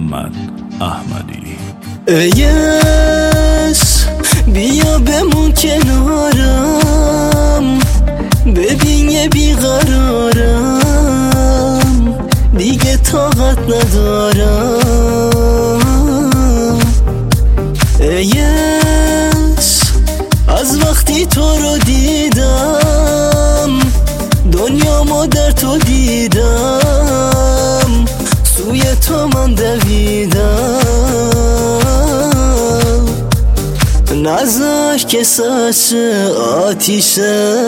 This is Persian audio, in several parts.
محمد احمدی. ایس بیا بمون کنارم، ببین یه بیقرارم، دیگه طاقت ندارم. ایس از وقتی تو رو دیدم دنیامو در تو دیدم، سوی تو من دویدم. نزاش که ساشه آتیش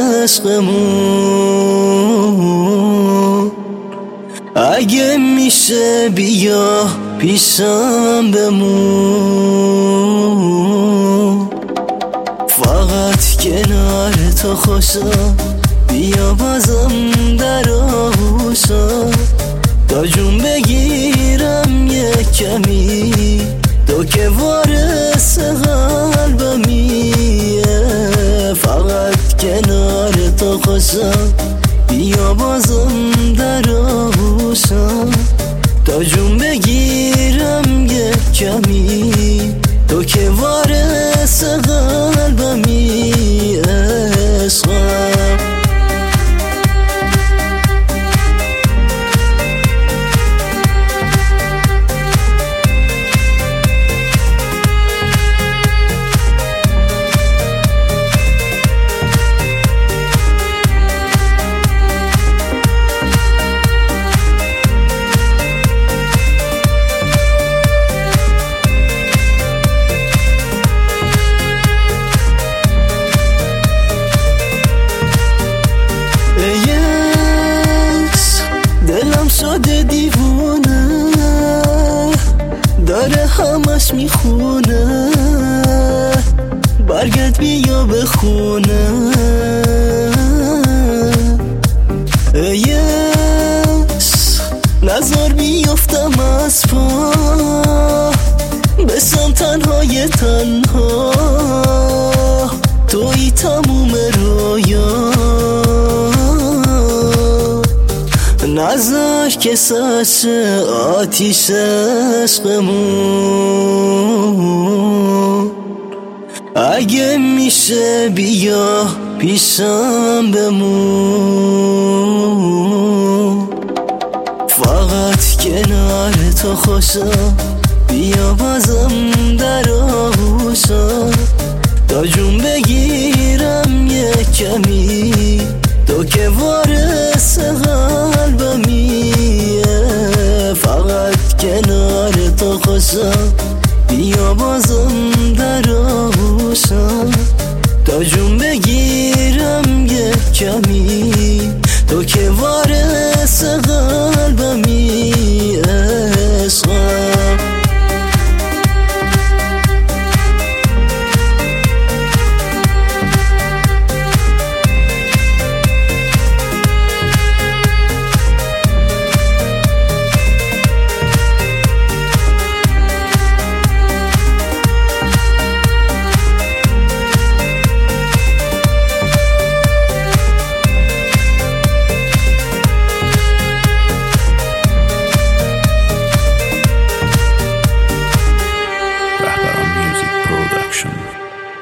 عشقمون، اگه میشه بیا پیشم بمون. فقط کنار تو خوشم، بیا بازم در آغوشم، تا جون بگیرم یه کمی، تو که وارث قلبمی. فقط کنار تو خوشم، بیا بازم در آغوشم، تا جون بگیرم یه کمی، تو که وارث قلبمی. عشقم شده دیوونه، داره همش میخونه، برگرد بیا به خونه. ایس نزار بیافتم از پا، بسم تنهای تنها، توی تموم رویا. نزاش که ساشه آتیش عشقمون، اگه میشه بیا پیشم بمون. فقط کنار تو خوشم، بیا بازم در آغوشم، تا جون بگیرم یه کمی، تو که وارث قلبمی. فقط کنار تو خوشم، بیا بازم در آغوشم، تا جون بگیرم یه کمی،